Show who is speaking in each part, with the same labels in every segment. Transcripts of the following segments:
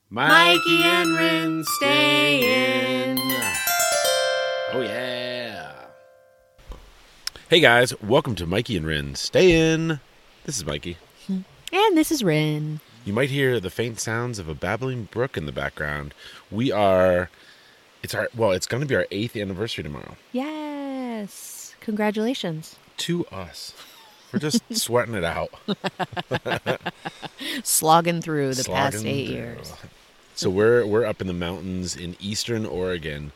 Speaker 1: Mikey and Rin stay in. Oh, yeah. Hey, guys. Welcome to Mikey and Rin Stay In. This is Mikey.
Speaker 2: And this is Rin.
Speaker 1: You might hear the faint sounds of a babbling brook in the background. It's going to be our 8th anniversary tomorrow.
Speaker 2: Yes. Congratulations.
Speaker 1: To us. We're just sweating it out.
Speaker 2: Slogging through the past 8 years.
Speaker 1: So we're up in the mountains in eastern Oregon.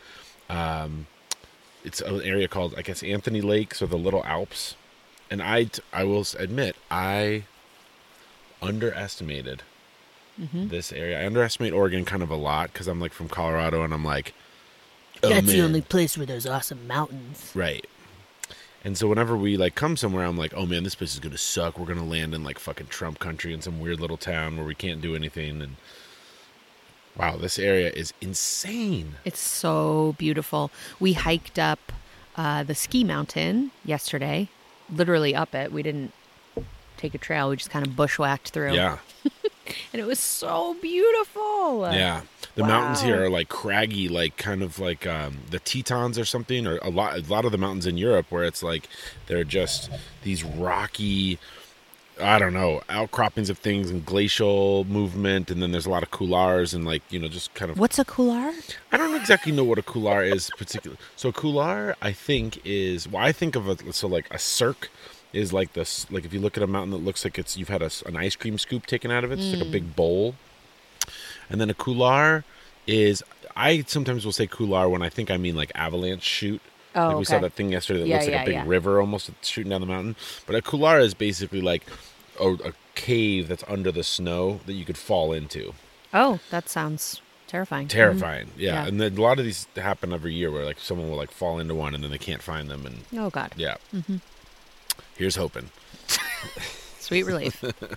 Speaker 1: It's an area called, I guess, Anthony Lakes or the Little Alps. And I will admit, I underestimated this area. I underestimate Oregon kind of a lot because I'm like from Colorado and I'm like, oh,
Speaker 2: that's
Speaker 1: man.
Speaker 2: the only place where there's awesome mountains.
Speaker 1: Right. And so whenever we like come somewhere, I'm like, oh man, this place is going to suck. We're going to land in like fucking Trump country in some weird little town where we can't do anything. And wow, this area is insane.
Speaker 2: It's so beautiful. We hiked up the ski mountain yesterday, literally up it. We didn't take a trail. We just kind of bushwhacked through.
Speaker 1: Yeah.
Speaker 2: And it was so beautiful.
Speaker 1: Yeah. The mountains here are like craggy, like kind of like the Tetons or something, or a lot of the mountains in Europe where it's like they're just these rocky, I don't know, outcroppings of things and glacial movement, and then there's a lot of couloirs and like, you know, just kind of.
Speaker 2: What's a couloir?
Speaker 1: I don't exactly know what a couloir is particularly. So a couloir, I think I think of like a cirque is like this, like if you look at a mountain that looks like you've had an ice cream scoop taken out of it, it's like a big bowl. And then a couloir is, I sometimes will say couloir when I think I mean like avalanche chute.
Speaker 2: Oh,
Speaker 1: like we saw that thing yesterday that looks like a big river almost shooting down the mountain. But a couloir is basically like a cave that's under the snow that you could fall into.
Speaker 2: Oh, that sounds terrifying.
Speaker 1: Terrifying, yeah. And then a lot of these happen every year where like someone will like fall into one and then they can't find them. And
Speaker 2: oh, God.
Speaker 1: Yeah. Mm-hmm. Here's hoping.
Speaker 2: Sweet relief.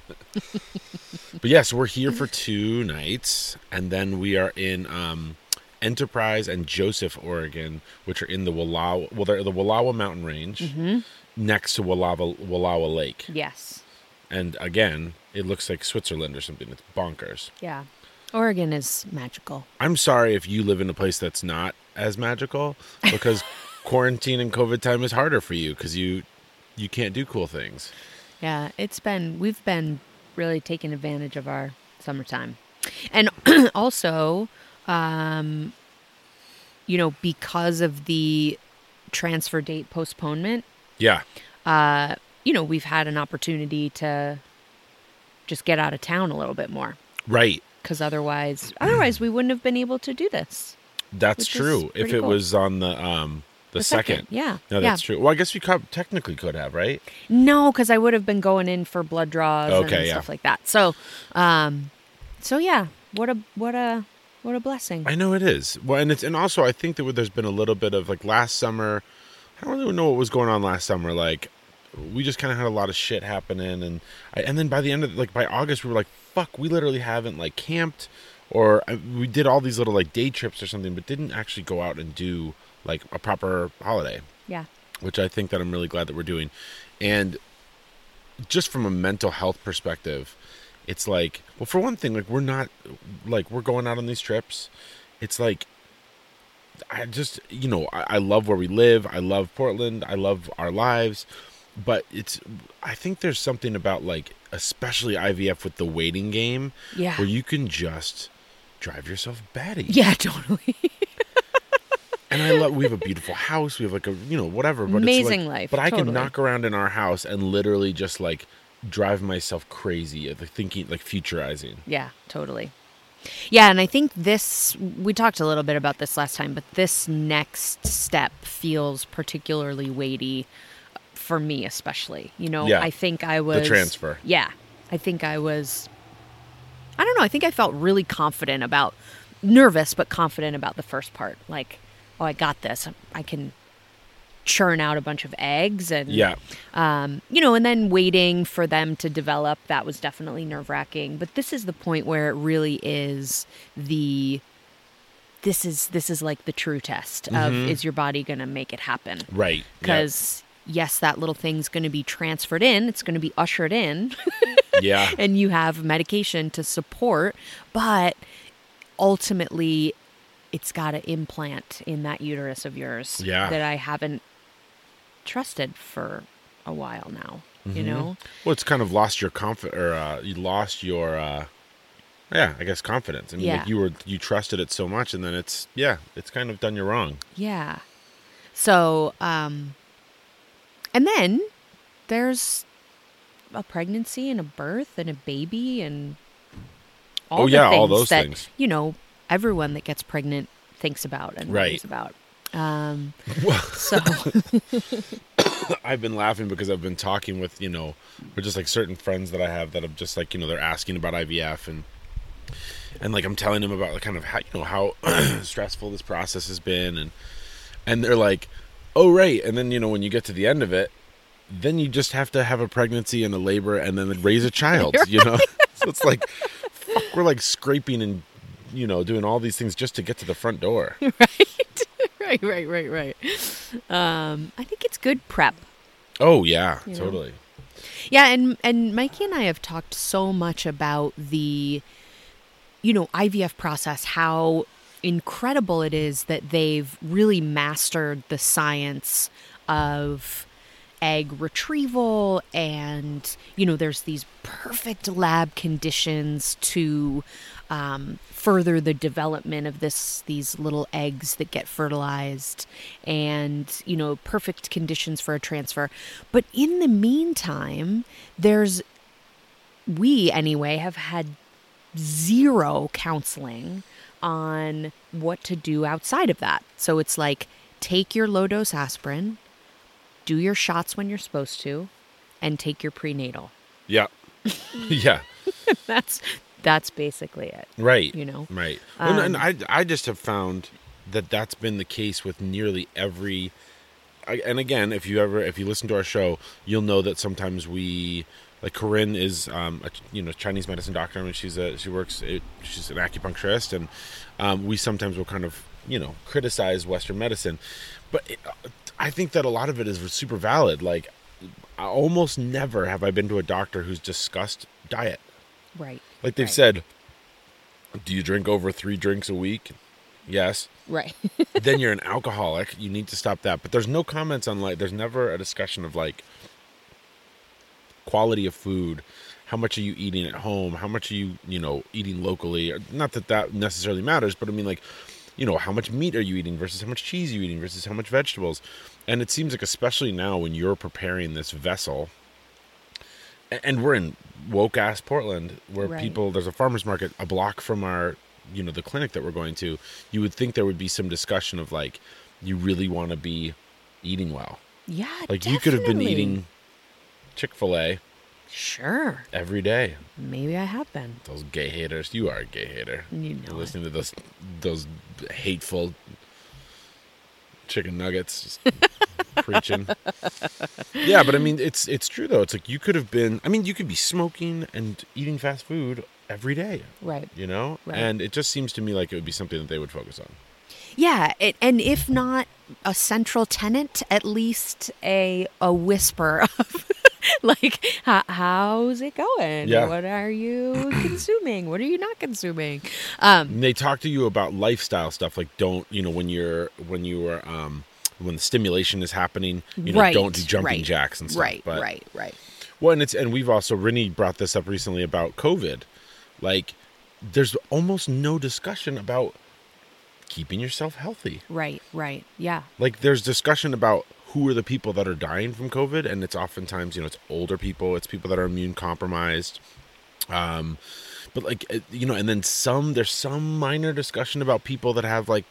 Speaker 1: But yes, we're here for 2 nights, and then we are in Enterprise and Joseph, Oregon, which are in the Wallowa. Well, they're the Wallowa Mountain Range next to Wallowa Lake.
Speaker 2: Yes.
Speaker 1: And again, it looks like Switzerland or something. It's bonkers.
Speaker 2: Yeah. Oregon is magical.
Speaker 1: I'm sorry if you live in a place that's not as magical, because quarantine and COVID time is harder for you because you can't do cool things.
Speaker 2: Yeah, we've been really taking advantage of our summertime. And also, because of the transfer date postponement.
Speaker 1: Yeah.
Speaker 2: We've had an opportunity to just get out of town a little bit more.
Speaker 1: Right.
Speaker 2: Because otherwise we wouldn't have been able to do this.
Speaker 1: That's true. If it was on the second.
Speaker 2: Yeah.
Speaker 1: No, that's true. Well, I guess we technically could have, right?
Speaker 2: No, because I would have been going in for blood draws and stuff like that. So yeah, what a blessing.
Speaker 1: I know it is. Well, and also I think that there's been a little bit of like last summer. I don't really know what was going on last summer. Like we just kind of had a lot of shit happening, and then by the end of by August we were like, fuck, we literally haven't like camped, or we did all these little like day trips or something, but didn't actually go out and do like a proper holiday.
Speaker 2: Yeah.
Speaker 1: Which I think that I'm really glad that we're doing. And just from a mental health perspective, it's like, well, for one thing, like we're going out on these trips. It's like, I just, I love where we live. I love Portland. I love our lives. But I think there's something about like, especially IVF with the waiting game, where you can just drive yourself batty.
Speaker 2: Yeah, totally.
Speaker 1: And we have a beautiful house. We have like whatever. But
Speaker 2: amazing
Speaker 1: it's like,
Speaker 2: life.
Speaker 1: But I
Speaker 2: totally.
Speaker 1: can knock around in our house and literally just like drive myself crazy at thinking, like futurizing.
Speaker 2: Yeah, totally. Yeah, and I think we talked a little bit about this last time, but this next step feels particularly weighty for me, especially. I think I was...
Speaker 1: The transfer.
Speaker 2: Yeah. I think I was... I don't know. I think I felt really nervous, but confident about the first part. Like, oh, I got this. I can churn out a bunch of eggs and, and then waiting for them to develop. That was definitely nerve-wracking. But this is the point where it really is this is like the true test of, is your body going to make it happen?
Speaker 1: Right.
Speaker 2: Because yes, that little thing's going to be transferred in. It's going to be ushered in.
Speaker 1: Yeah.
Speaker 2: And you have medication to support, but ultimately it's got an implant in that uterus of yours
Speaker 1: Yeah.
Speaker 2: that I haven't trusted for a while now, you know?
Speaker 1: Well, it's kind of lost your you lost your, I guess confidence. I mean,
Speaker 2: Yeah.
Speaker 1: like you trusted it so much, and then it's kind of done you wrong.
Speaker 2: Yeah. So, and then there's a pregnancy and a birth and a baby and all the
Speaker 1: all
Speaker 2: things
Speaker 1: those
Speaker 2: that,
Speaker 1: things.
Speaker 2: you know, everyone that gets pregnant thinks about and
Speaker 1: Right.
Speaker 2: worries about.
Speaker 1: Well,
Speaker 2: So,
Speaker 1: I've been laughing because I've been talking with, or just like certain friends that I have that have just like, they're asking about IVF and like I'm telling them about like kind of how stressful this process has been and they're like, oh right, and then when you get to the end of it, then you just have to have a pregnancy and a labor and then raise a child, So it's like fuck, we're like scraping and doing all these things just to get to the front door.
Speaker 2: right. I think it's good prep.
Speaker 1: Oh yeah,
Speaker 2: You know?
Speaker 1: totally.
Speaker 2: Yeah, and Mikey and I have talked so much about the, IVF process, how incredible it is that they've really mastered the science of egg retrieval and, there's these perfect lab conditions to further the development of these little eggs that get fertilized and, perfect conditions for a transfer. But in the meantime, we anyway have had zero counseling on what to do outside of that. So it's like, take your low dose aspirin, do your shots when you're supposed to, and take your prenatal.
Speaker 1: Yeah. Yeah.
Speaker 2: That's basically it.
Speaker 1: Right. Right. Well, and I just have found that that's been the case with nearly every. And again, if you listen to our show, you'll know that sometimes like Corinne is a Chinese medicine doctor. I mean, she's an acupuncturist, and we sometimes will kind of criticize Western medicine, but I think that a lot of it is super valid. Like, almost never have I been to a doctor who's discussed diet.
Speaker 2: Right.
Speaker 1: Like they've said, do you drink over 3 drinks a week? Yes.
Speaker 2: Right.
Speaker 1: Then you're an alcoholic. You need to stop that. But there's no comments on there's never a discussion of like quality of food. How much are you eating at home? How much are you, eating locally? Not that necessarily matters, but I mean like, how much meat are you eating versus how much cheese are you eating versus how much vegetables? And it seems like especially now when you're preparing this vessel, and we're in woke ass Portland where there's a farmer's market a block from our, the clinic that we're going to, you would think there would be some discussion of like, you really want to be eating well.
Speaker 2: Yeah,
Speaker 1: like
Speaker 2: definitely.
Speaker 1: You could have been eating Chick-fil-A.
Speaker 2: Sure.
Speaker 1: Every day.
Speaker 2: Maybe I have been.
Speaker 1: Those gay haters. You are a gay hater.
Speaker 2: You're
Speaker 1: listening to those hateful chicken nuggets just preaching. Yeah, but I mean, it's true though. It's like you could be smoking and eating fast food every day.
Speaker 2: Right.
Speaker 1: Right. And it just seems to me like it would be something that they would focus on.
Speaker 2: Yeah, and if not a central tenet, at least a whisper of like, how's it going?
Speaker 1: Yeah.
Speaker 2: What are you consuming? What are you not consuming?
Speaker 1: And they talk to you about lifestyle stuff, like don't, when the stimulation is happening, don't do jumping jacks and stuff.
Speaker 2: Right.
Speaker 1: Well, and we've also, Rennie brought this up recently about COVID. Like, there's almost no discussion about keeping yourself healthy.
Speaker 2: Right. Yeah.
Speaker 1: Like, there's discussion about who are the people that are dying from COVID, and it's oftentimes, it's older people, it's people that are immune compromised. But like, and then there's some minor discussion about people that have like,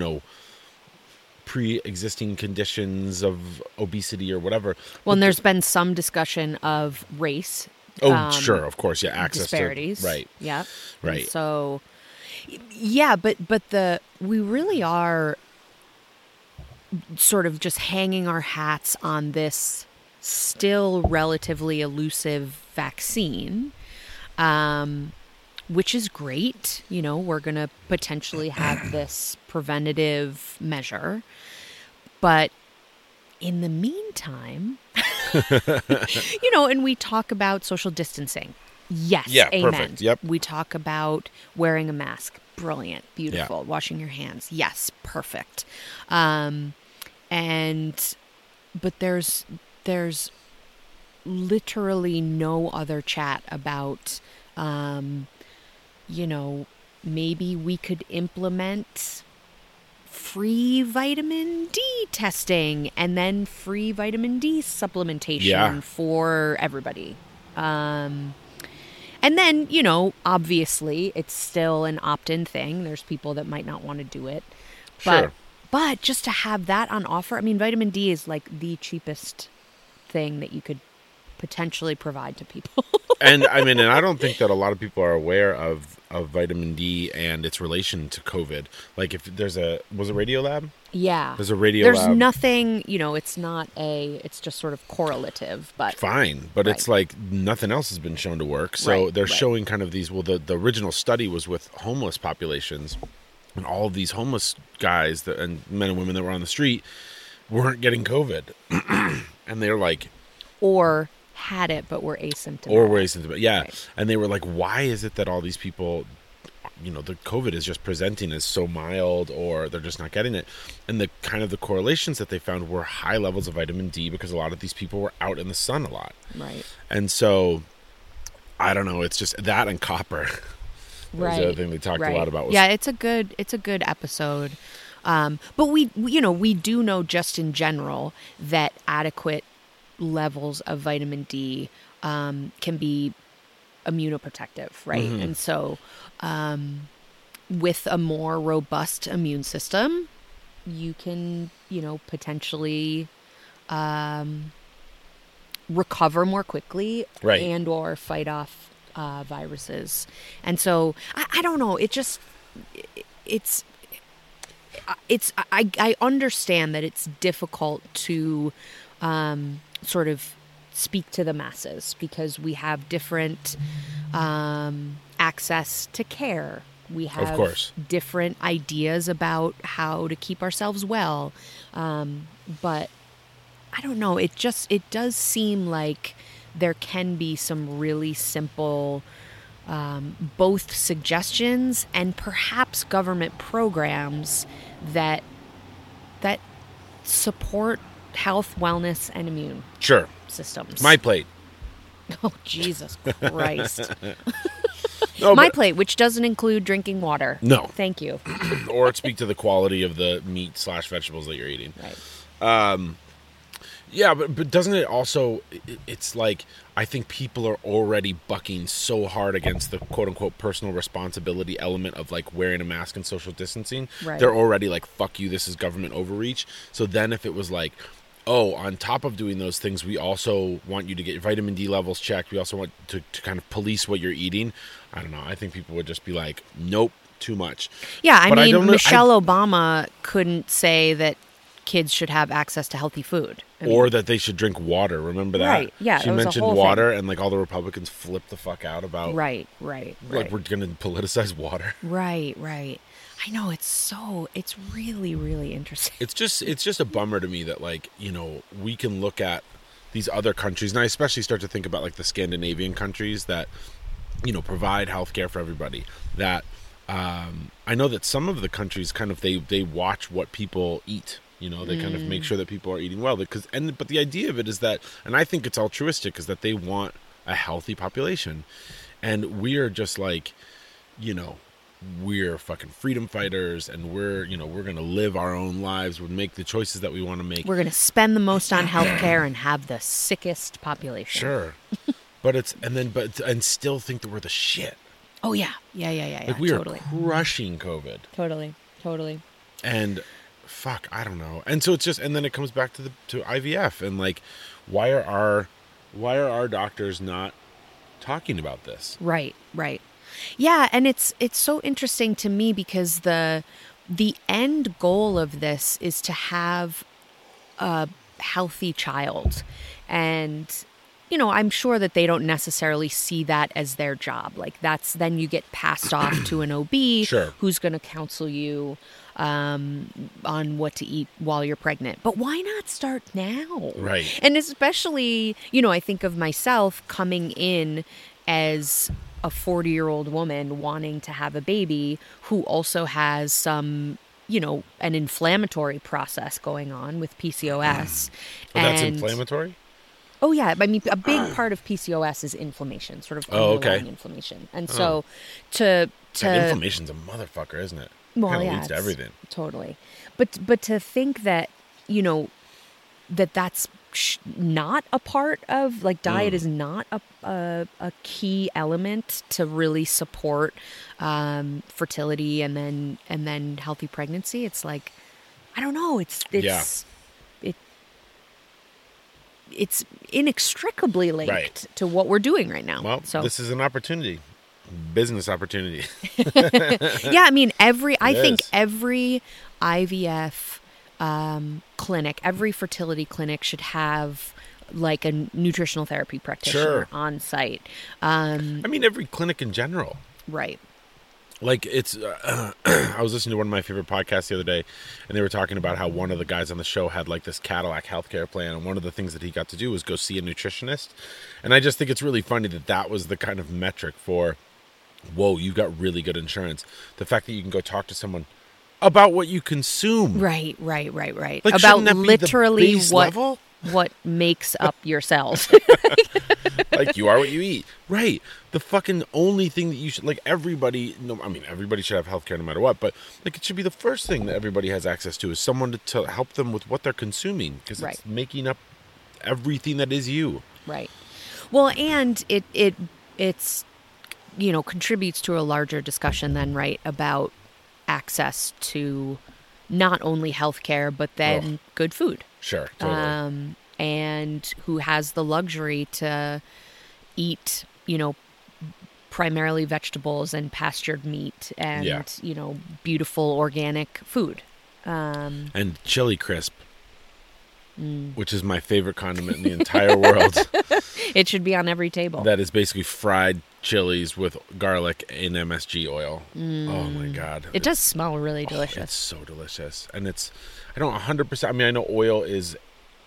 Speaker 1: pre-existing conditions of obesity or whatever.
Speaker 2: Well, and there's been some discussion of race.
Speaker 1: Oh, sure, of course, yeah, access
Speaker 2: disparities.
Speaker 1: to right,
Speaker 2: yeah,
Speaker 1: right.
Speaker 2: And so, yeah, but we really are sort of just hanging our hats on this still relatively elusive vaccine, which is great. We're going to potentially have this preventative measure. But in the meantime, and we talk about social distancing. Yes,
Speaker 1: yeah,
Speaker 2: amen.
Speaker 1: Perfect. Yep.
Speaker 2: We talk about wearing a mask. brilliant, beautiful.
Speaker 1: Yeah.
Speaker 2: Washing your hands, yes, perfect. But there's literally no other chat about, maybe we could implement free vitamin D testing and then free vitamin D supplementation for everybody. And then, obviously it's still an opt-in thing. There's people that might not want to do it.
Speaker 1: Sure.
Speaker 2: But just to have that on offer, I mean, vitamin D is like the cheapest thing that you could potentially provide to people.
Speaker 1: And I mean, and I don't think that a lot of people are aware of vitamin D and its relation to COVID. Like if was it Radiolab?
Speaker 2: Yeah.
Speaker 1: There's a Radiolab.
Speaker 2: There's nothing, it's just sort of correlative, but.
Speaker 1: Fine. But It's like nothing else has been shown to work. So they're showing kind of these, the original study was with homeless populations, and all of these homeless guys and men and women that were on the street weren't getting COVID. And they're like.
Speaker 2: Or had it but were asymptomatic.
Speaker 1: Yeah.
Speaker 2: Right.
Speaker 1: And they were like, why is it that all these people, the COVID is just presenting as so mild, or they're just not getting it? And the kind of the correlations that they found were high levels of vitamin D, because a lot of these people were out in the sun a lot.
Speaker 2: Right.
Speaker 1: And so I don't know, it's just that and copper.
Speaker 2: Right.
Speaker 1: The other thing they talked a lot about.
Speaker 2: Yeah, it's a good episode. But we do know just in general that adequate levels of vitamin D can be immunoprotective, right?
Speaker 1: Mm-hmm.
Speaker 2: And so with a more robust immune system, you can, potentially recover more quickly,
Speaker 1: right,
Speaker 2: and or fight off viruses. And so I don't know, I understand that it's difficult to sort of speak to the masses because we have different access to care. We have,
Speaker 1: of course,
Speaker 2: different ideas about how to keep ourselves well. But I don't know, it does seem like there can be some really simple both suggestions and perhaps government programs that support health, wellness, and immune systems.
Speaker 1: My plate.
Speaker 2: Oh, Jesus Christ.
Speaker 1: No,
Speaker 2: My plate, which doesn't include drinking water.
Speaker 1: No.
Speaker 2: Thank you.
Speaker 1: Or speak to the quality of the meat/vegetables that you're eating.
Speaker 2: Right.
Speaker 1: Yeah, but doesn't it also, it's like, I think people are already bucking so hard against the quote-unquote personal responsibility element of, like, wearing a mask and social distancing.
Speaker 2: Right.
Speaker 1: They're already like, fuck you, this is government overreach. So then if it was like, oh, on top of doing those things, we also want you to get your vitamin D levels checked, we also want to kind of police what you're eating, I don't know, I think people would just be like, nope, too much.
Speaker 2: Yeah, I mean, Michelle Obama couldn't say that kids should have access to healthy food.
Speaker 1: Or that they should drink water. Remember that?
Speaker 2: Right, yeah.
Speaker 1: She mentioned water, and like all the Republicans flipped the fuck out about...
Speaker 2: Right.
Speaker 1: Like, we're going to politicize water.
Speaker 2: Right. I know, it's really, really interesting.
Speaker 1: It's just a bummer to me that, like, we can look at these other countries, and I especially start to think about, like, the Scandinavian countries that, provide healthcare for everybody. That, I know that some of the countries kind of, they watch what people eat. They kind of make sure that people are eating well. But the idea of it is that, and I think it's altruistic, is that they want a healthy population. And we are just like, we're fucking freedom fighters, and we're going to live our own lives. We'll make the choices that we want to make.
Speaker 2: We're going to spend the most on healthcare and have the sickest population.
Speaker 1: Sure. and still think that we're the shit.
Speaker 2: Oh, yeah.
Speaker 1: Like, we are crushing COVID.
Speaker 2: Totally.
Speaker 1: And... fuck, I don't know. And so it's just, and then it comes back to IVF, and like, why are our doctors not talking about this?
Speaker 2: Right. Yeah, and it's so interesting to me because the end goal of this is to have a healthy child. And I'm sure that they don't necessarily see that as their job. Like, then you get passed off to an OB
Speaker 1: sure,
Speaker 2: who's going to counsel you on what to eat while you're pregnant. But why not start now?
Speaker 1: Right.
Speaker 2: And especially, I think of myself coming in as a 40-year-old woman wanting to have a baby who also has some, an inflammatory process going on with PCOS.
Speaker 1: But that's inflammatory?
Speaker 2: Oh, yeah. I mean, a big part of PCOS is inflammation, sort of underlying inflammation. And so to
Speaker 1: inflammation's a motherfucker, isn't it?
Speaker 2: Well,
Speaker 1: Kind of
Speaker 2: yeah,
Speaker 1: leads to everything.
Speaker 2: Totally. But to think that, that's not a part of, like, diet is not a key element to really support fertility and then healthy pregnancy. It's like, I don't know. It's inextricably linked to what we're doing right now.
Speaker 1: Well,
Speaker 2: so
Speaker 1: this is an opportunity. Business opportunity.
Speaker 2: Yeah, I mean, I think every IVF clinic, every fertility clinic should have like a nutritional therapy practitioner on site.
Speaker 1: I mean, every clinic in general.
Speaker 2: Right.
Speaker 1: Like, it's, I was listening to one of my favorite podcasts the other day, and they were talking about how one of the guys on the show had like this Cadillac healthcare plan, and one of the things that he got to do was go see a nutritionist. And I just think it's really funny that was the kind of metric for, whoa, you've got really good insurance. The fact that you can go talk to someone about what you consume.
Speaker 2: Right.
Speaker 1: Like,
Speaker 2: about
Speaker 1: that be
Speaker 2: literally
Speaker 1: the base level?
Speaker 2: What makes up your cells.
Speaker 1: Like, you are what you eat. Right. The fucking only thing that you should, like, everybody should have healthcare no matter what, but like, it should be the first thing that everybody has access to is someone to help them with what they're consuming, because it's making up everything that is you. Right.
Speaker 2: Well, and it's contributes to a larger discussion then, right, about access to not only healthcare, but then good food.
Speaker 1: Sure, totally.
Speaker 2: And who has the luxury to eat, primarily vegetables and pastured meat and, beautiful organic food.
Speaker 1: And chili crisp, which is my favorite condiment in the entire world.
Speaker 2: It should be on every table.
Speaker 1: That is basically fried chilies with garlic and MSG oil. Oh my God.
Speaker 2: It does smell really delicious.
Speaker 1: It's so delicious. And I don't 100%, I mean, I know oil is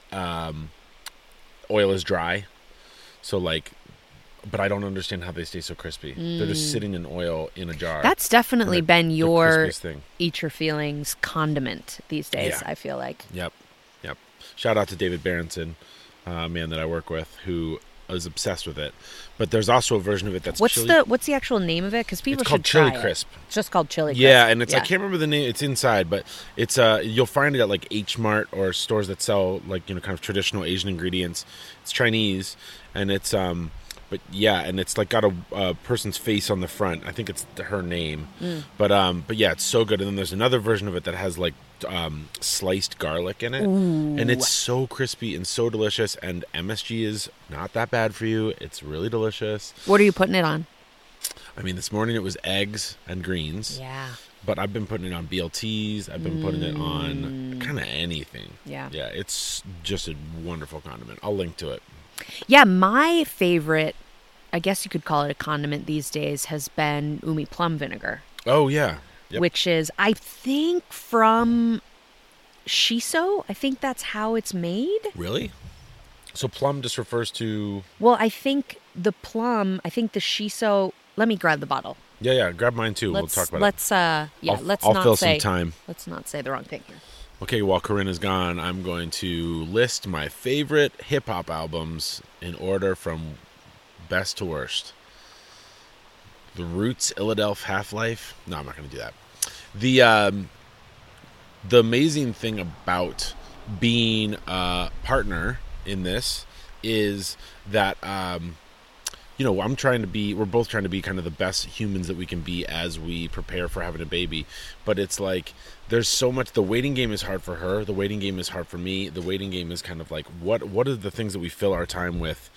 Speaker 1: dry. So like, but I don't understand how they stay so crispy. They're just sitting in oil in a jar.
Speaker 2: That's definitely been your Eat Your Feelings condiment these days, I feel like.
Speaker 1: Yep. Shout out to David Berenson, a man that I work with, who is obsessed with it. But there's also a version of it that's
Speaker 2: what's the actual name of it? Because people should try it.
Speaker 1: It's called Chili Crisp.
Speaker 2: It's just called Chili Crisp.
Speaker 1: Yeah, and it's I can't remember the name. It's inside, but it's you'll find it at like H Mart or stores that sell like kind of traditional Asian ingredients. It's Chinese, and it's but yeah, and it's like got a person's face on the front. I think it's her name. But yeah, it's so good. And then there's another version of it that has like sliced garlic in it. Ooh. And it's so crispy and so delicious. And MSG is not that bad for you. It's really delicious.
Speaker 2: What are you putting it on?
Speaker 1: I mean, this morning it was eggs and greens.
Speaker 2: Yeah.
Speaker 1: But I've been putting it on BLTs. I've been putting it on kind of anything.
Speaker 2: Yeah.
Speaker 1: Yeah, it's just a wonderful condiment. I'll link to it.
Speaker 2: Yeah, my favorite, I guess you could call it a condiment these days, has been Umi plum vinegar.
Speaker 1: Oh, yeah.
Speaker 2: Yep. Which is, I think, from shiso. I think that's how it's made.
Speaker 1: Really? So plum just refers to...
Speaker 2: Well, I think the shiso... Let me grab the bottle.
Speaker 1: Yeah, grab mine too. We'll talk about
Speaker 2: it.
Speaker 1: I'll fill some time.
Speaker 2: Let's not say the wrong thing here.
Speaker 1: Okay, while Corinna's gone, I'm going to list my favorite hip-hop albums in order from best to worst. The Roots, Illadelph, Half-Life. No, I'm not going to do that. The amazing thing about being a partner in this is that, we're both trying to be kind of the best humans that we can be as we prepare for having a baby. But it's like, there's so much, the waiting game is hard for her. The waiting game is hard for me. The waiting game is kind of like, what are the things that we fill our time with?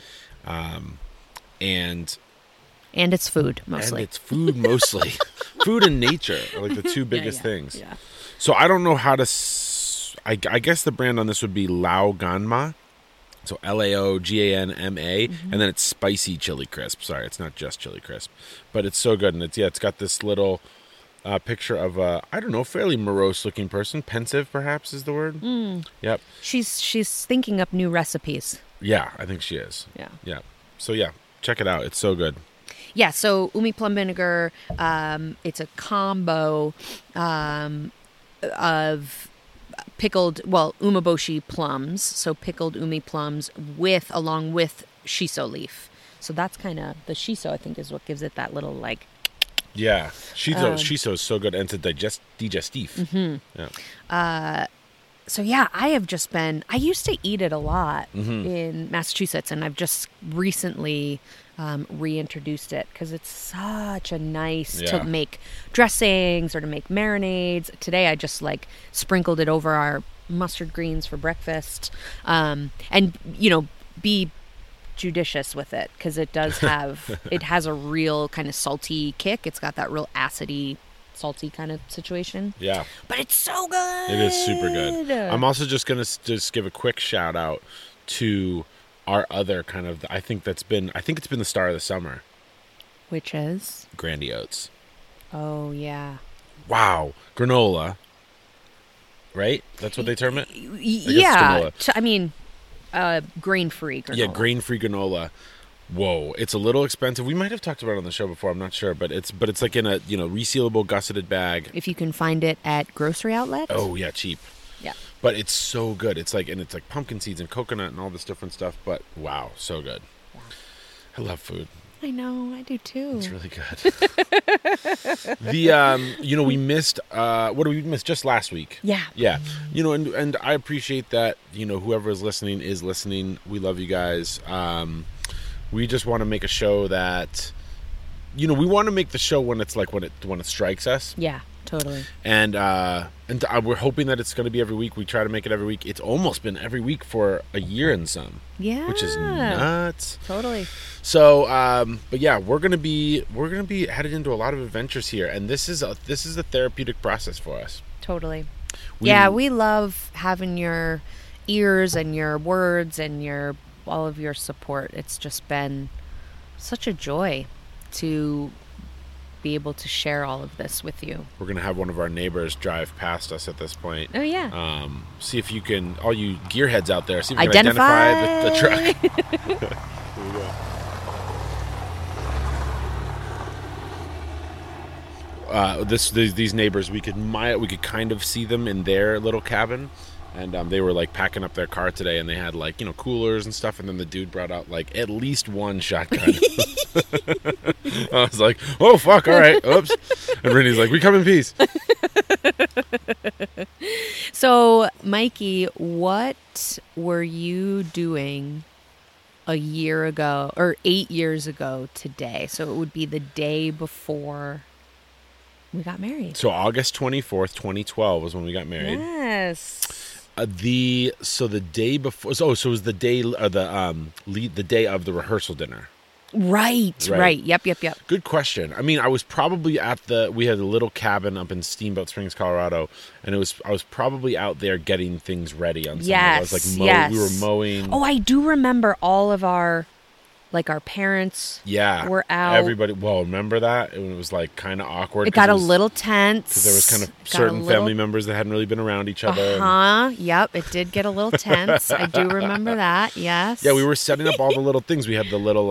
Speaker 1: And
Speaker 2: it's food, mostly.
Speaker 1: Food and nature are like the two biggest things.
Speaker 2: Yeah.
Speaker 1: So I don't know how to... I guess the brand on this would be Lao Ganma. So Laoganma. And then it's spicy chili crisp. Sorry, it's not just chili crisp. But it's so good. And it's got this little picture of a, I don't know, fairly morose looking person. Pensive, perhaps, is the word. Yep.
Speaker 2: She's thinking up new recipes.
Speaker 1: Yeah, I think she is.
Speaker 2: Yeah.
Speaker 1: Yeah. So yeah, check it out. It's so good.
Speaker 2: Yeah, so umi plum vinegar, it's a combo of umeboshi plums, so pickled umi plums along with shiso leaf. So that's kind of, the shiso, I think, is what gives it that little, like...
Speaker 1: Yeah, shiso is so good, and it's a digestif.
Speaker 2: Mm-hmm.
Speaker 1: Yeah.
Speaker 2: So yeah, I used to eat it a lot in Massachusetts, and I've just recently reintroduced it because it's such a nice to make dressings or to make marinades. Today I just like sprinkled it over our mustard greens for breakfast, and be judicious with it because it does have it has a real kind of salty kick. It's got that real acidy, salty kind of situation. Yeah, but it's so good.
Speaker 1: It is super good. I'm also just gonna give a quick shout out to our other kind of, I think it's been the star of the summer,
Speaker 2: which is
Speaker 1: Grandy Oats.
Speaker 2: Oh yeah.
Speaker 1: Wow, granola. Right? That's what they term it.
Speaker 2: Yeah, I mean, grain-free granola.
Speaker 1: Yeah, grain-free granola. Whoa, it's a little expensive. We might have talked about it on the show before. I'm not sure, but it's like in a resealable gusseted bag.
Speaker 2: If you can find it at grocery outlets.
Speaker 1: Oh yeah, cheap.
Speaker 2: Yeah,
Speaker 1: but it's so good. It's like pumpkin seeds and coconut and all this different stuff. But wow, so good. Yeah. I love food.
Speaker 2: I know, I do too.
Speaker 1: It's really good. We missed. What did we miss just last week?
Speaker 2: Yeah.
Speaker 1: Yeah. And I appreciate that. Whoever is listening. We love you guys. We just want to make a show that, we want to make the show when it's like when it strikes us.
Speaker 2: Yeah, totally.
Speaker 1: And we're hoping that it's going to be every week. We try to make it every week. It's almost been every week for a year and some.
Speaker 2: Yeah,
Speaker 1: which is nuts.
Speaker 2: Totally.
Speaker 1: So, but yeah, we're gonna be headed into a lot of adventures here, and this is a therapeutic process for us.
Speaker 2: Totally. We love having your ears and your words and all of your support. It's just been such a joy to be able to share all of this with you.
Speaker 1: We're going to have one of our neighbors drive past us at this point.
Speaker 2: Oh, yeah.
Speaker 1: See if you can, all you gearheads out there, see if you can identify the truck. Here we go. These neighbors, we could kind of see them in their little cabin. And they were like packing up their car today, and they had like coolers and stuff. And then the dude brought out like at least one shotgun. I was like, "Oh fuck! All right, oops." And Brittany's like, "We come in peace."
Speaker 2: So, Mikey, what were you doing a year ago or 8 years ago today? So it would be the day before we got married.
Speaker 1: So August 24th, 2012 was when we got married.
Speaker 2: Yes.
Speaker 1: The day before. So it was the day of the day of the rehearsal dinner.
Speaker 2: Right. Yep.
Speaker 1: Good question. I mean, I was probably we had a little cabin up in Steamboat Springs, Colorado, and I was probably out there getting things ready on Sunday.
Speaker 2: Yes.
Speaker 1: I was like, we were mowing.
Speaker 2: Oh, I do remember all of our parents were out.
Speaker 1: Everybody, remember that? It was like kind of awkward.
Speaker 2: It got a little tense.
Speaker 1: Because there was kind of certain family members that hadn't really been around each other.
Speaker 2: Yep, it did get a little tense. I do remember that, yes.
Speaker 1: Yeah, we were setting up all the little things. We had the little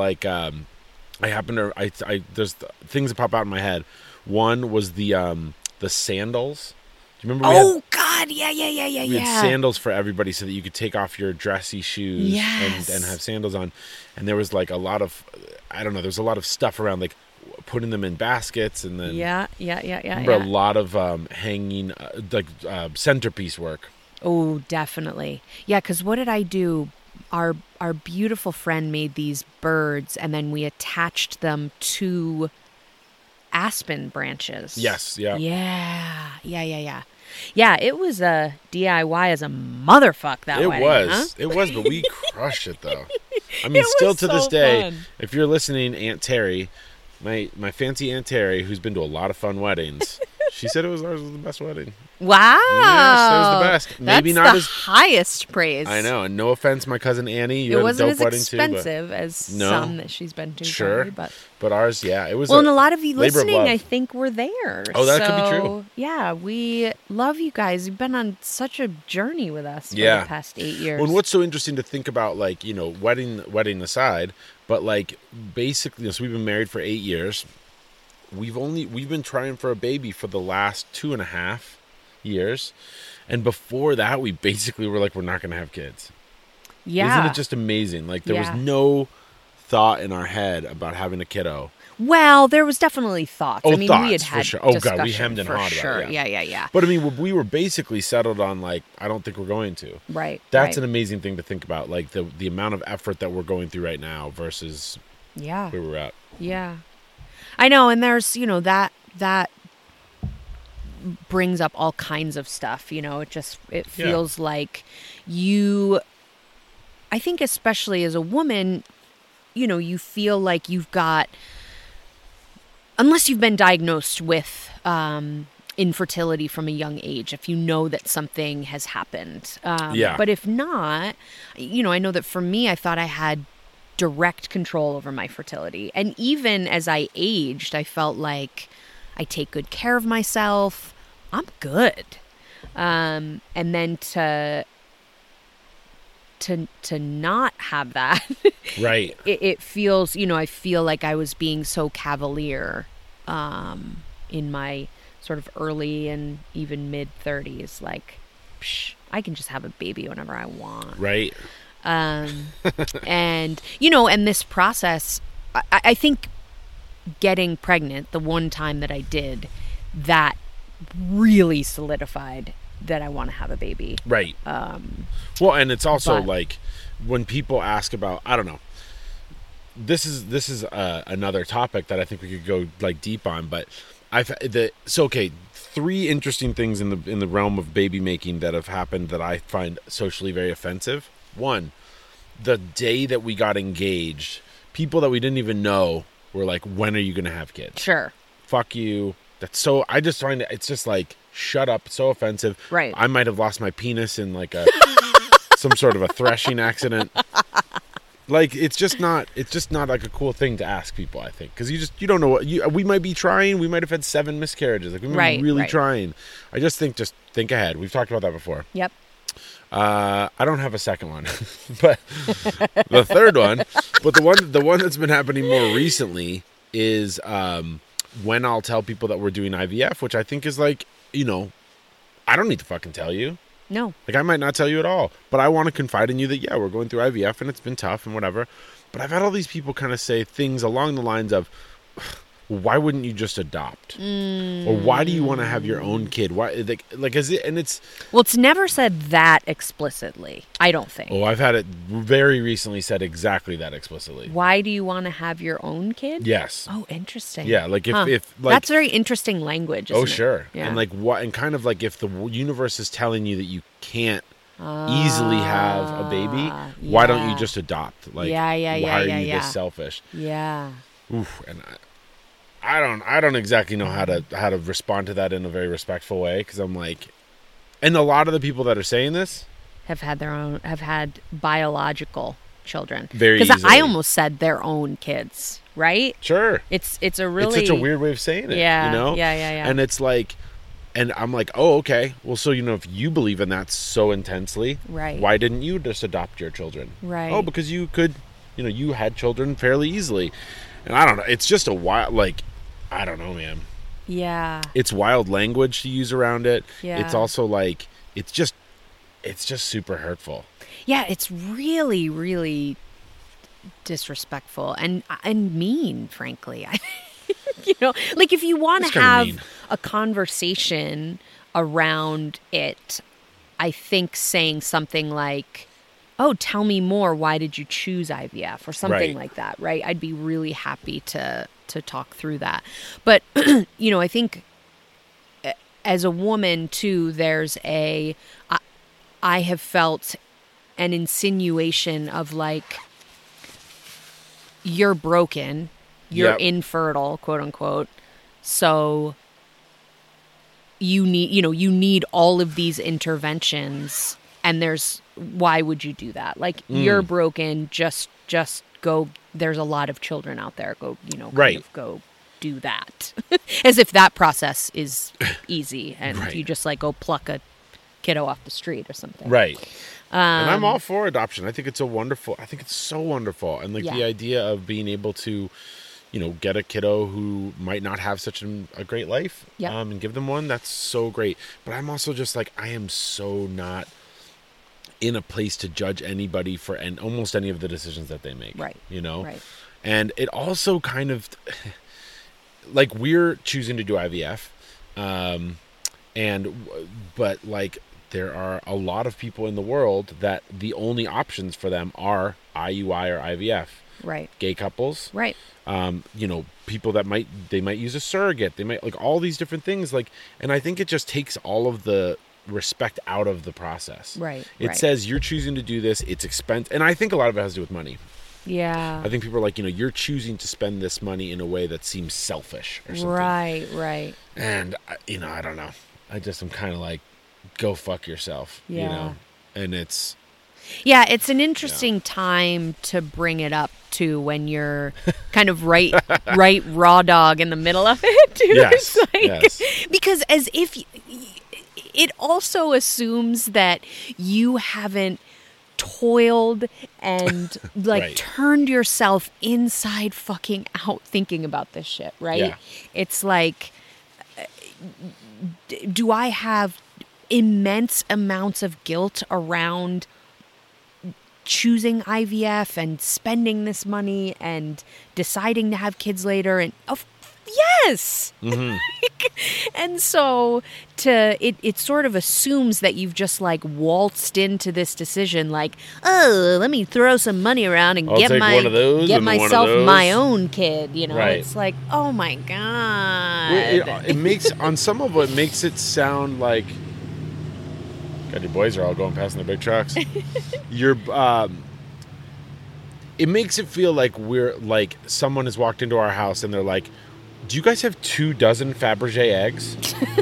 Speaker 1: there's things that pop out in my head. One was the sandals. Do you remember?
Speaker 2: God, yeah.
Speaker 1: We had sandals for everybody so that you could take off your dressy shoes and have sandals on. And there was like a lot of, I don't know, there's a lot of stuff around like putting them in baskets and then a lot of hanging centerpiece work.
Speaker 2: Oh, definitely. Yeah, because what did I do? Our beautiful friend made these birds and then we attached them to aspen branches.
Speaker 1: Yes, yeah.
Speaker 2: Yeah. Yeah, it was a DIY as a motherfuck that wedding.
Speaker 1: It was, but we crushed it though. I mean, still to this day,
Speaker 2: fun.
Speaker 1: If you're listening, Aunt Terry, my fancy Aunt Terry, who's been to a lot of fun weddings, She said ours was the best wedding.
Speaker 2: Wow.
Speaker 1: Yes, it was the best. Maybe
Speaker 2: That's
Speaker 1: not
Speaker 2: the
Speaker 1: as
Speaker 2: highest praise.
Speaker 1: I know, and no offense, my cousin Annie. You
Speaker 2: It
Speaker 1: had
Speaker 2: wasn't
Speaker 1: a
Speaker 2: as
Speaker 1: dope wedding too,
Speaker 2: expensive as
Speaker 1: No.
Speaker 2: some that she's been to.
Speaker 1: Sure.
Speaker 2: Probably,
Speaker 1: but ours, yeah, it was.
Speaker 2: well, and a lot of you
Speaker 1: labor of
Speaker 2: listening,
Speaker 1: love.
Speaker 2: I think, were there.
Speaker 1: Oh, that could be
Speaker 2: So,
Speaker 1: true.
Speaker 2: Yeah, we love you guys. You've been on such a journey with us for
Speaker 1: Yeah.
Speaker 2: the past 8 years.
Speaker 1: Well, and what's so interesting to think about, like, you know, wedding aside, but like basically, so we've been married for 8 years. We've been trying for a baby for the last 2.5 years, and before that, we basically were like, we're not going to have kids.
Speaker 2: yeah.
Speaker 1: Isn't it just amazing? Like there
Speaker 2: Yeah.
Speaker 1: was no thought in our head about having a kiddo.
Speaker 2: Well, there was definitely thoughts.
Speaker 1: Oh,
Speaker 2: I mean,
Speaker 1: thoughts,
Speaker 2: we had
Speaker 1: for
Speaker 2: had
Speaker 1: sure. Oh, God, we
Speaker 2: discussion
Speaker 1: hemmed and
Speaker 2: for
Speaker 1: hawed about it,
Speaker 2: sure.
Speaker 1: yeah.
Speaker 2: Yeah.
Speaker 1: But I mean, we were basically settled on like, I don't think we're going to.
Speaker 2: Right.
Speaker 1: That's
Speaker 2: right.
Speaker 1: an amazing thing to think about, like the amount of effort that we're going through right now versus
Speaker 2: Yeah.
Speaker 1: where we're at.
Speaker 2: Yeah. I know, and there's, that brings up all kinds of stuff, it feels like I think especially as a woman, you feel like you've got, unless you've been diagnosed with infertility from a young age, if you know that something has happened.
Speaker 1: Yeah.
Speaker 2: But if not, I know that for me, I thought I had direct control over my fertility. And even as I aged, I felt like I take good care of myself. I'm good. And then to not have that,
Speaker 1: Right.
Speaker 2: it feels, I feel like I was being so cavalier in my sort of early and even mid 30s. Like, I can just have a baby whenever I want.
Speaker 1: Right.
Speaker 2: And and this process, I think getting pregnant the one time that I did, that really solidified that I want to have a baby.
Speaker 1: Right. Well, and it's also like when people ask about, I don't know, this is another topic that I think we could go like deep on, but okay, 3 interesting things in the realm of baby making that have happened that I find socially very offensive. 1, the day that we got engaged, people that we didn't even know were like, when are you going to have kids?
Speaker 2: Sure.
Speaker 1: Fuck you. I just find it's just like, shut up. It's so offensive.
Speaker 2: Right.
Speaker 1: I might have lost my penis in like some sort of a threshing accident. Like, it's just not like a cool thing to ask people, I think. Because you don't know we might be trying. We might have had 7 miscarriages. Like, we might be really trying. I just think ahead. We've talked about that before.
Speaker 2: Yep.
Speaker 1: I don't have a second one, but the third one, but the one that's been happening more recently is when I'll tell people that we're doing IVF, which I think is like, I don't need to fucking tell you.
Speaker 2: No.
Speaker 1: Like, I might not tell you at all, but I want to confide in you that, yeah, we're going through IVF and it's been tough and whatever. But I've had all these people kind of say things along the lines of, why wouldn't you just adopt? Or why do you want to have your own kid? Why, like is it? And it's
Speaker 2: never said that explicitly, I don't think.
Speaker 1: I've had it very recently said exactly that explicitly.
Speaker 2: Why do you want to have your own kid?
Speaker 1: Yes.
Speaker 2: Oh, interesting.
Speaker 1: Yeah, like if like,
Speaker 2: that's very interesting language. Isn't
Speaker 1: sure.
Speaker 2: It? Yeah.
Speaker 1: And like what, and kind of like if the universe is telling you that you can't easily have a baby, why don't you just adopt? Like, why are you this selfish?
Speaker 2: Yeah.
Speaker 1: Oof, and I don't exactly know how to respond to that in a very respectful way, because I'm like, and a lot of the people that are saying this
Speaker 2: have had biological children.
Speaker 1: Very
Speaker 2: because
Speaker 1: easily.
Speaker 2: I almost said their own kids, right?
Speaker 1: Sure.
Speaker 2: It's a really,
Speaker 1: it's such a weird way of saying it.
Speaker 2: Yeah.
Speaker 1: You know?
Speaker 2: Yeah.
Speaker 1: And it's like, and I'm like, oh, okay. Well, so if you believe in that so intensely,
Speaker 2: right?
Speaker 1: Why didn't you just adopt your children?
Speaker 2: Right.
Speaker 1: Oh, because you could, you had children fairly easily, and I don't know. It's just a wild, like, I don't know, man.
Speaker 2: Yeah.
Speaker 1: It's wild language to use around it.
Speaker 2: Yeah.
Speaker 1: It's also like, it's just super hurtful.
Speaker 2: Yeah, it's really, really disrespectful and mean, frankly. Like if you want to have a conversation around it, I think saying something like, oh, tell me more, why did you choose IVF, or something like that, right? I'd be really happy to talk through that. But, I think as a woman too, there's I have felt an insinuation of like, you're broken, you're infertile, quote unquote. So you need all of these interventions, and why would you do that? Like, you're broken, just go. There's a lot of children out there. Go, kind of go do that. As if that process is easy, and you just like go pluck a kiddo off the street or something.
Speaker 1: Right. And I'm all for adoption. I think it's so wonderful. And like the idea of being able to, get a kiddo who might not have such a great life, and give them one, that's so great. But I'm also just like, I am so not in a place to judge anybody for almost any of the decisions that they make. Right.
Speaker 2: Right.
Speaker 1: And it also kind of, like, we're choosing to do IVF, but like, there are a lot of people in the world that the only options for them are IUI or IVF.
Speaker 2: Right.
Speaker 1: Gay couples.
Speaker 2: Right.
Speaker 1: People that might use a surrogate. They might, like, all these different things. Like, and I think it just takes all of the respect out of the process.
Speaker 2: Right.
Speaker 1: It says you're choosing to do this. It's expensive. And I think a lot of it has to do with money.
Speaker 2: Yeah.
Speaker 1: I think people are like, you're choosing to spend this money in a way that seems selfish or something.
Speaker 2: Right.
Speaker 1: And, I don't know. I'm kind of like, go fuck yourself, and it's
Speaker 2: an interesting time to bring it up to, when you're kind of right raw dog in the middle of it too.
Speaker 1: Yes,
Speaker 2: Because as if it also assumes that you haven't toiled and like turned yourself inside fucking out thinking about this shit, right? It's like, do I have immense amounts of guilt around choosing IVF and spending this money and deciding to have kids later? And yes.
Speaker 1: Mm-hmm.
Speaker 2: And so it sort of assumes that you've just like waltzed into this decision like, oh, let me throw some money around and get myself my own kid,
Speaker 1: Right.
Speaker 2: It's like, oh my God.
Speaker 1: It makes, on some of it makes it sound like, God, your boys are all going past in their big trucks. It makes it feel like we're like, someone has walked into our house and they're like, do you guys have 24 Fabergé eggs?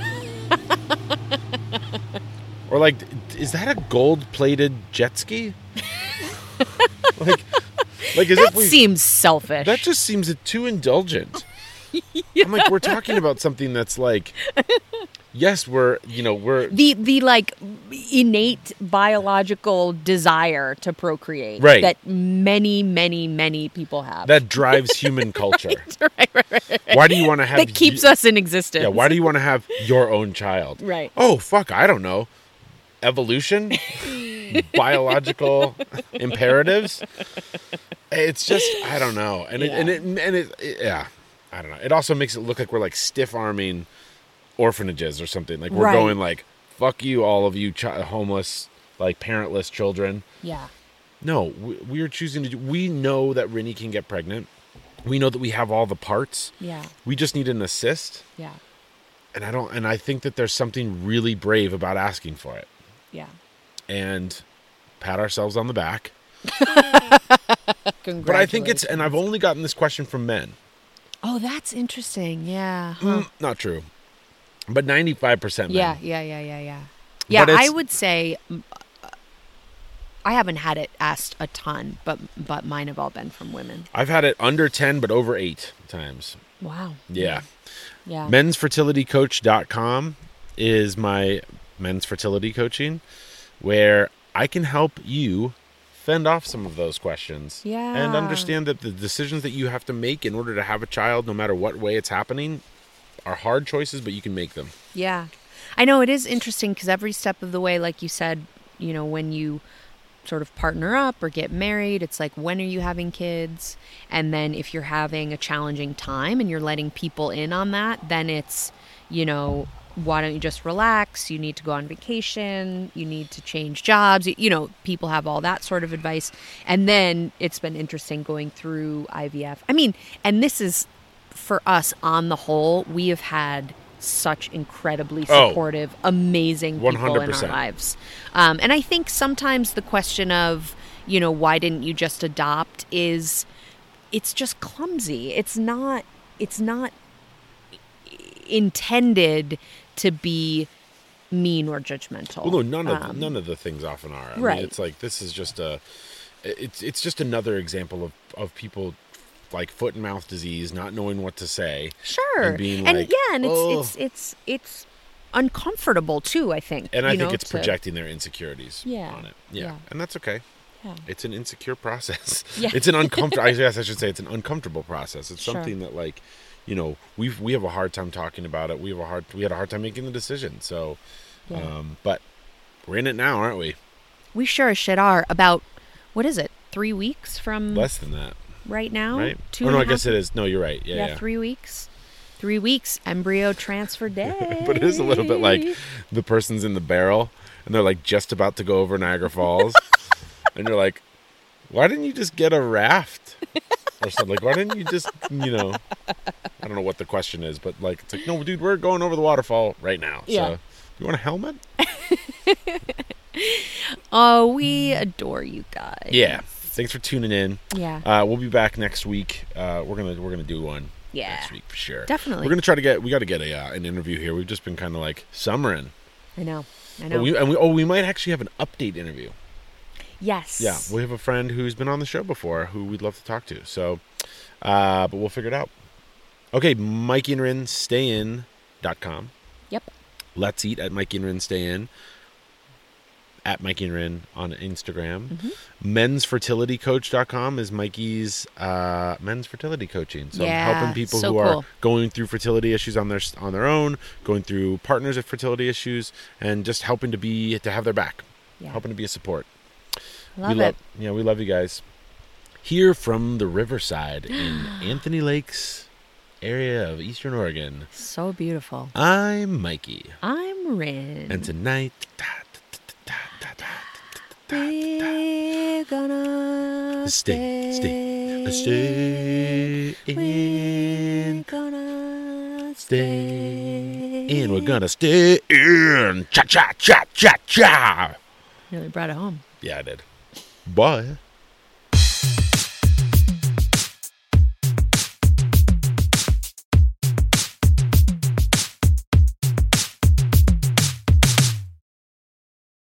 Speaker 1: Or like, is that a gold-plated jet ski? like as
Speaker 2: that
Speaker 1: if
Speaker 2: seems selfish.
Speaker 1: That just seems too indulgent. I'm like, we're talking about something that's like, yes, we're
Speaker 2: the like innate biological desire to procreate,
Speaker 1: right,
Speaker 2: that many people have,
Speaker 1: that drives human culture.
Speaker 2: right.
Speaker 1: Why do you want to have
Speaker 2: that keeps us in existence?
Speaker 1: Yeah. Why do you want to have your own child?
Speaker 2: Right.
Speaker 1: Oh fuck, I don't know. Evolution, biological imperatives. It's just, I don't know, and it I don't know. It also makes it look like we're like stiff arming orphanages or something. Like we're going like, fuck you, all of you homeless, like parentless children.
Speaker 2: Yeah.
Speaker 1: No, we are choosing to do. We know that Rinny can get pregnant. We know that we have all the parts.
Speaker 2: Yeah.
Speaker 1: We just need an assist.
Speaker 2: Yeah.
Speaker 1: And I think that there's something really brave about asking for it.
Speaker 2: Yeah.
Speaker 1: And pat ourselves on the back.
Speaker 2: Congratulations.
Speaker 1: But I think and I've only gotten this question from men.
Speaker 2: Oh, that's interesting. Yeah. Huh.
Speaker 1: Not true. But 95% men.
Speaker 2: Yeah. Yeah, I would say I haven't had it asked a ton, but mine have all been from women.
Speaker 1: I've had it under 10, but over 8 times.
Speaker 2: Wow.
Speaker 1: Yeah.
Speaker 2: Yeah.
Speaker 1: Mensfertilitycoach.com is my men's fertility coaching, where I can help you fend off some of those questions.
Speaker 2: Yeah.
Speaker 1: And understand that the decisions that you have to make in order to have a child, no matter what way it's happening, are hard choices, but you can make them.
Speaker 2: Yeah. I know it is interesting because every step of the way, like you said, when you sort of partner up or get married, it's like, when are you having kids? And then if you're having a challenging time and you're letting people in on that, then it's, why don't you just relax? You need to go on vacation. You need to change jobs. People have all that sort of advice. And then it's been interesting going through IVF. I mean, and this is, for us, on the whole, we have had such incredibly supportive, amazing people
Speaker 1: 100%.
Speaker 2: in our lives. And I think sometimes the question of, why didn't you just adopt it's just clumsy. It's not intended to be mean or judgmental.
Speaker 1: Well, no, none of the things often are. I
Speaker 2: Right.
Speaker 1: mean, it's like this is just it's just another example of people like foot and mouth disease, not knowing what to say.
Speaker 2: Sure.
Speaker 1: And being
Speaker 2: and
Speaker 1: like,
Speaker 2: yeah, and
Speaker 1: "Oh."
Speaker 2: it's uncomfortable too, I think.
Speaker 1: And I think
Speaker 2: know,
Speaker 1: it's projecting their insecurities
Speaker 2: Yeah.
Speaker 1: on it. Yeah.
Speaker 2: Yeah.
Speaker 1: And that's okay.
Speaker 2: Yeah.
Speaker 1: It's an insecure process.
Speaker 2: Yeah.
Speaker 1: It's an uncomfortable. I guess I should say it's an uncomfortable process. It's
Speaker 2: Sure.
Speaker 1: something that, like, you know, we have a hard time talking about it. We had a hard time making the decision. So,
Speaker 2: Yeah.
Speaker 1: but we're in it now, aren't we?
Speaker 2: We sure as shit are. About, what is it, 3 weeks from
Speaker 1: Less than that,
Speaker 2: right now?
Speaker 1: right?
Speaker 2: Two
Speaker 1: Oh
Speaker 2: and
Speaker 1: no,
Speaker 2: a
Speaker 1: I guess
Speaker 2: half-
Speaker 1: it is. No, you're right. Yeah, yeah.
Speaker 2: 3 weeks. 3 weeks, embryo transfer day.
Speaker 1: But it is a little bit like the person's in the barrel and they're like just about to go over Niagara Falls, and you're like, why didn't you just get a raft or something? Like, why didn't you just, you know? I don't know what the question is, but like, it's like, no, dude, we're going over the waterfall right now.
Speaker 2: Yeah.
Speaker 1: So, you want a helmet?
Speaker 2: Oh, we adore you guys.
Speaker 1: Yeah. Thanks for tuning in.
Speaker 2: Yeah.
Speaker 1: We'll be back next week. We're gonna do one
Speaker 2: Yeah.
Speaker 1: next week for sure.
Speaker 2: Definitely.
Speaker 1: We're gonna try to get. We got to get an interview here. We've just been kind of like summering.
Speaker 2: I know.
Speaker 1: But we might actually have an update interview.
Speaker 2: Yes.
Speaker 1: Yeah, we have a friend who's been on the show before who we'd love to talk to. So, but we'll figure it out. Okay, Mikey and Rin, stayin.com.
Speaker 2: Yep.
Speaker 1: Let's Eat at Mikey and Rin, stay in. At Mikey and Rin on Instagram.
Speaker 2: Mm-hmm.
Speaker 1: Mensfertilitycoach.com is Mikey's men's fertility coaching. So
Speaker 2: Yeah,
Speaker 1: helping people
Speaker 2: so
Speaker 1: who are
Speaker 2: cool.
Speaker 1: going through fertility issues on their own, going through partners with fertility issues, and just helping to have their back.
Speaker 2: Yeah.
Speaker 1: Helping to be a support.
Speaker 2: Love it.
Speaker 1: Yeah, we love you guys. Here from the Riverside in Anthony Lakes area of Eastern Oregon,
Speaker 2: So beautiful.
Speaker 1: I'm Mikey.
Speaker 2: I'm Rin.
Speaker 1: And tonight,
Speaker 2: we're gonna
Speaker 1: stay
Speaker 2: We're
Speaker 1: in,
Speaker 2: gonna
Speaker 1: stay in. We're gonna stay in. Cha cha cha cha cha.
Speaker 2: Really brought it home.
Speaker 1: Yeah, I did. Bye.